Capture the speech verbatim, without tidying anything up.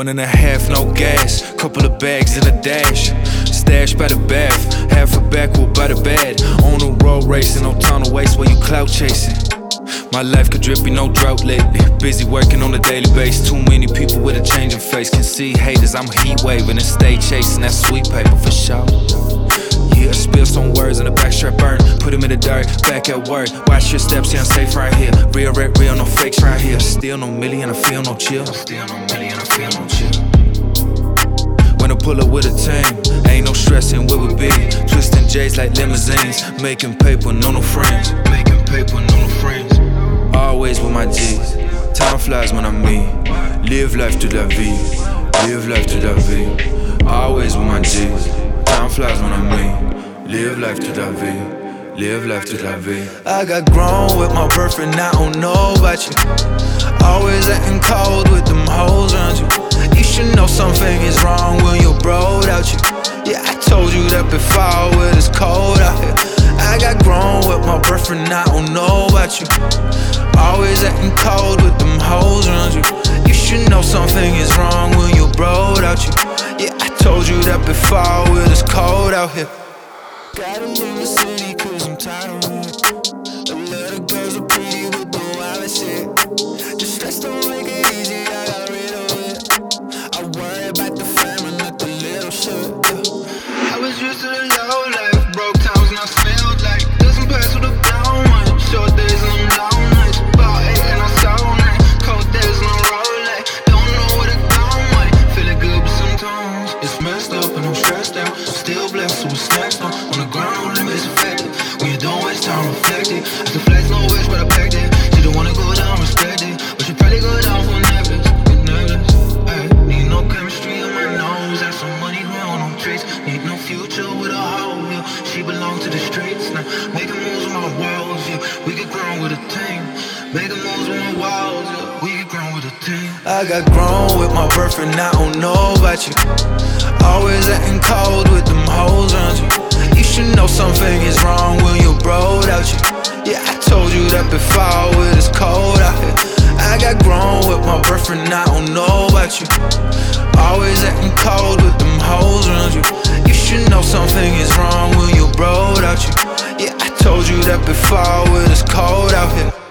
Gun and a half, no gas. Couple of bags in a dash. Stash by the bath, half a backwood by the bed. On the road racing, no time to waste while you clout chasing. My life could drip, be no drought lately. Busy working on a daily basis. Too many people with a changing face. Can see haters, I'm heat waving and stay chasing that sweet paper for sure. Yeah, spill some words in the backstrap burn. Put him in the dirt, back at work. Watch your steps, yeah, I'm safe right here. Real rap, real, no fakes right here. Still no million, I feel no chill. Still no million, I feel no chill. When I pull up with a team, ain't no stressing where we be. Twisting J's like limousines. Making paper, no no friends. Making paper, no no friends. Always with my G's. Time flies when I'm me. Live life to la vie. Live life to la vie. Always with my G's. Time flies when I'm me. Live life to la vie. Live life to la vie. I got grown with my boyfriend, I don't know about you. Always acting cold with them hoes around you. You should know something is wrong when you're broed out you. Yeah, I told you that before, when it's cold out here. I got grown with my boyfriend, I don't know about you. Always acting cold with them hoes around you. You should know something is wrong when you're broed out you. Yeah, I told you that before, when it's cold out here. Gotta leave the city cause I'm tired of it. A lot of girls are pretty with the wild shit. Just stress don't make it easy, I got rid of it. I worry about the family, not the little shit, yeah. I was used to the low life, broke times and I smelled like. Doesn't pass with a brown one. Short days and them long nights. Ball eight and I saw night. Cold days and I roll like. Don't know what it gone like. Feeling good but sometimes it's messed up and I'm stressed out. I'm still blessed with snacks on. On the ground, no limits affected. When you don't waste time reflecting. I can flex no wish but I packed it. She don't wanna go down, respect it. But she probably go down for Netflix. Get nervous, ayy. Need no chemistry on my nose. Have some money, ground no trace. Need no future with a hoe, yeah. She belong to the streets now. Making moves with my walls, yeah. We get grown with a team. Making moves with my walls, yeah. We get grown with a team. I got grown with my boyfriend, I don't know about you. Always acting cold with them hoes around you. You should know something is wrong when you're broed out you. Yeah, I told you that before, when it's cold out here. I got grown with my boyfriend, I don't know about you. Always acting cold with them hoes around you. You should know something is wrong when you're broed out you. Yeah, I told you that before, when it's cold out here.